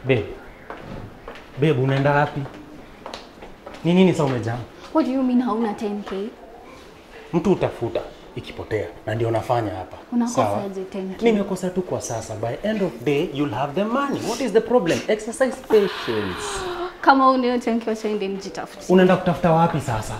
Babe, unaenda wapi? Nini sasa umejaa? What do you mean hauna 10k? Mtu utafuta ikipotea na ndio nafanya hapa. Unakosaje 10k? Nimekosa tu kwa sasa. By end of day you'll have the money. What is the problem? Exercise patience. Kama unio 10k wacha ende nijitafutie. Unaenda kutafuta wapi sasa?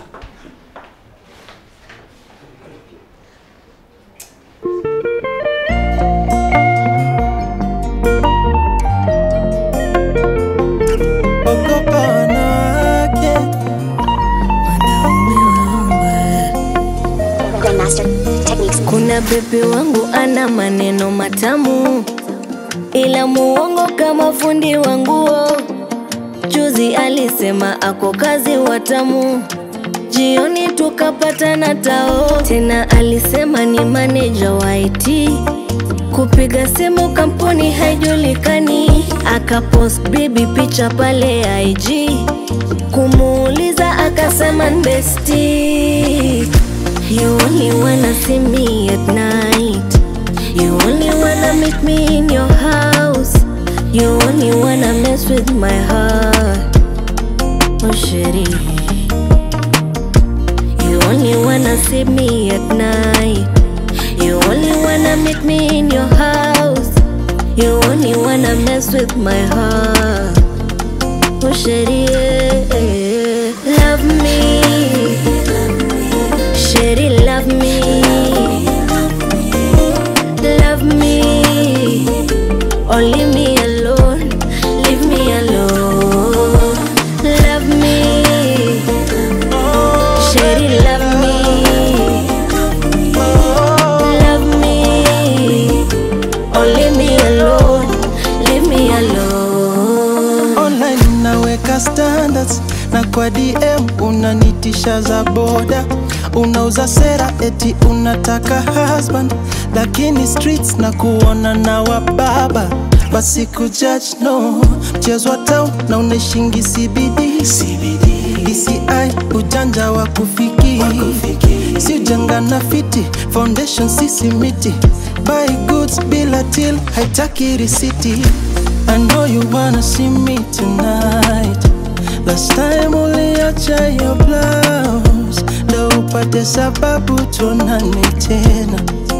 Kuna bebe wangu ana maneno matamu, ila muongo kama fundi wangu. Juzi alisema ako kazi watamu, jioni tukapatana tao. Tena alisema ni manager wa IT, kupiga simu kampuni haijulikani. Akapost baby picha pale IG, kumuuliza akasema bestie. You only wanna see me at night. You only wanna meet me in your house. You only wanna mess with my heart. Oh shitty. You only wanna see me at night. You only wanna meet me in your house. You only wanna mess with my heart. Oh shitty. Love me. Shady, love me. Love me. Or leave me alone. Leave me alone. Love me. Shady, love me. Love me. Or leave me alone. Leave me alone. Online naweka standards, na kwa DM unanitisha za boda. Unauza sera eti unataka husband, lakini streets na kuona na wababa. Basi kujudge no, mchezo wa town na uneshingi CBD DCI ujanja wa kufiki. Si ujanga na fiti, foundation sisi miti. Buy goods bila till, haitaki risiti. I know you wanna see me tonight. Last time uliacha your blouse, leo upate sababu tuonane tena.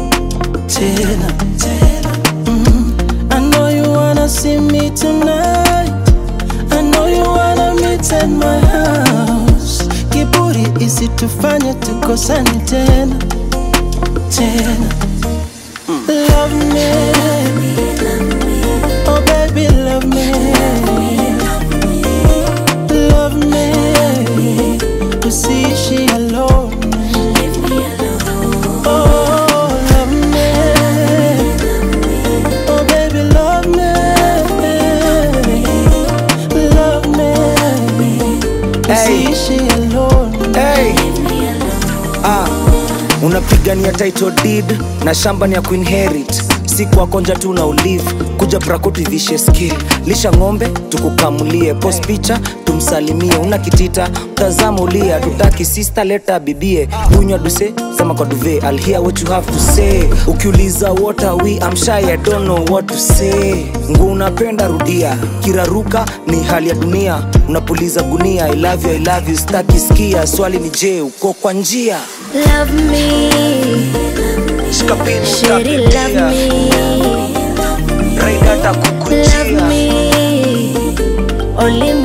I know you wanna see me tonight. I know you wanna meet at my house. Kiburi isitufanye tukosane tena. Love me. Oh baby, love me. Love me. To see she alone. Leave me alone. Oh, love me. Oh baby, love me. Love me. To see she alone. Hey. Unapigania title deed na shamba ni ya kuinherit. Siku wakonja tu na ulive, kuja brakoti vishe skill. Lisha ngombe, tukukamulie, post picha, tumsalimie. Una kitita, utazama ulia, tutaki sister leta bibie. Unywa duse, sema kwa duve, I'll hear what you have to say. Ukiuliza what are we, I'm shy, I don't know what to say. Ngu unapenda rudia, kiraruka ni hali ya dunia. Unapuliza gunia, I love you, staki skia. Swali ni je, uko kwa njia. Love me. Shady, love me. Love me. Only